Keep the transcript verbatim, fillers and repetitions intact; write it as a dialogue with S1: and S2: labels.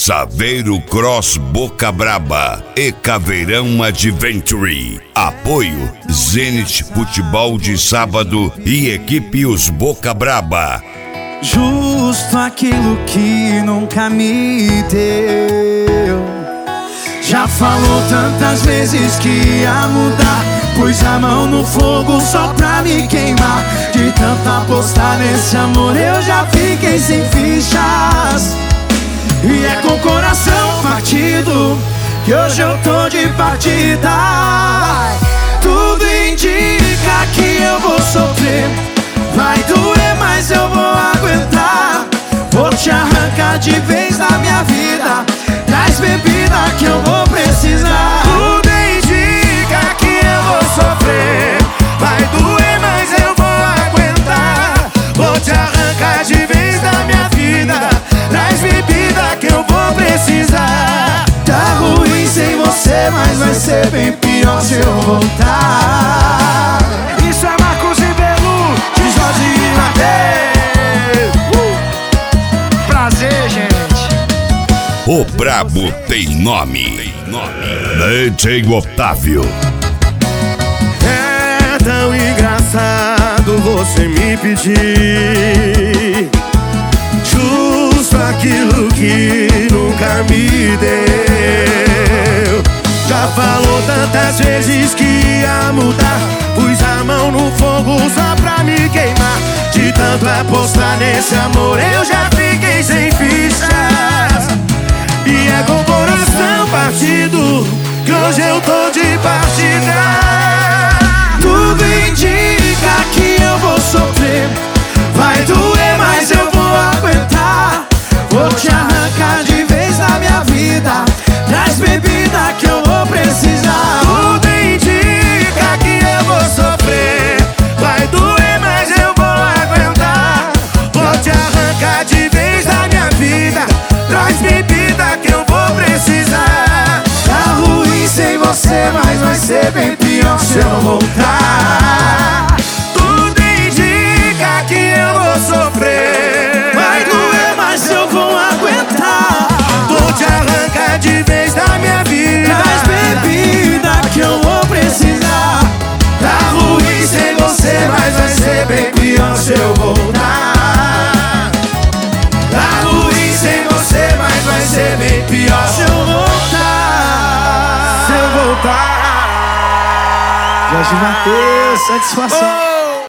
S1: Saveiro Cross Boca Braba e Caveirão Adventure. Apoio Zenit Futebol de Sábado e equipe Os Boca Braba.
S2: Justo aquilo que nunca me deu. Já falou tantas vezes que ia mudar, pus a mão no fogo só pra me queimar. De tanto apostar nesse amor eu já fiquei sem fichas. E é com o coração partido que hoje eu tô de partida. Tudo indica que eu vou sofrer, vai doer mas eu vou aguentar. Vou te arrancar de vez da minha vida, traz bebida que eu vou precisar.
S3: Tudo indica que eu vou sofrer, vai doer mas eu vou aguentar. Vou te arrancar de vez da minha vida, traz bebida que eu vou precisar.
S2: Tá ruim sem você, mas vai ser bem pior se eu voltar.
S3: Isso é Marcos Ribeiro
S2: de Jorge e Mateus.
S3: uh! Prazer, gente.
S1: O Brabo tem nome, tem nome. D J Otávio.
S3: É tão engraçado você me pedir justo aquilo que nunca me deu. Já falou tantas vezes que ia mudar, pus a mão no fogo só pra me queimar. De tanto apostar nesse amor eu já fiquei sem fichas. E é com o coração partido que hoje eu tô de partida.
S2: Tudo indica que eu vou sofrer, vai doer mas eu vou aguentar. Vou te arrancar de vez da minha vida, traz bebida que eu vou precisar.
S3: Tudo indica que eu vou sofrer, vai doer mas eu vou aguentar. Vou te arrancar de vez da minha vida, traz bebida que eu vou precisar.
S2: Tá ruim sem você, mas vai ser bem pior se eu voltar.
S3: Tudo indica que eu vou sofrer,
S2: vai doer mas eu vou aguentar.
S3: vou te arrancar de vez da minha vida,
S2: traz bebida que eu vou precisar. Tá ruim sem você, mas vai ser bem pior se eu voltar. Tá ruim sem você, mas vai ser bem pior se eu voltar.
S3: se eu voltar.
S2: Jorge Mateus, satisfação.
S3: Oh!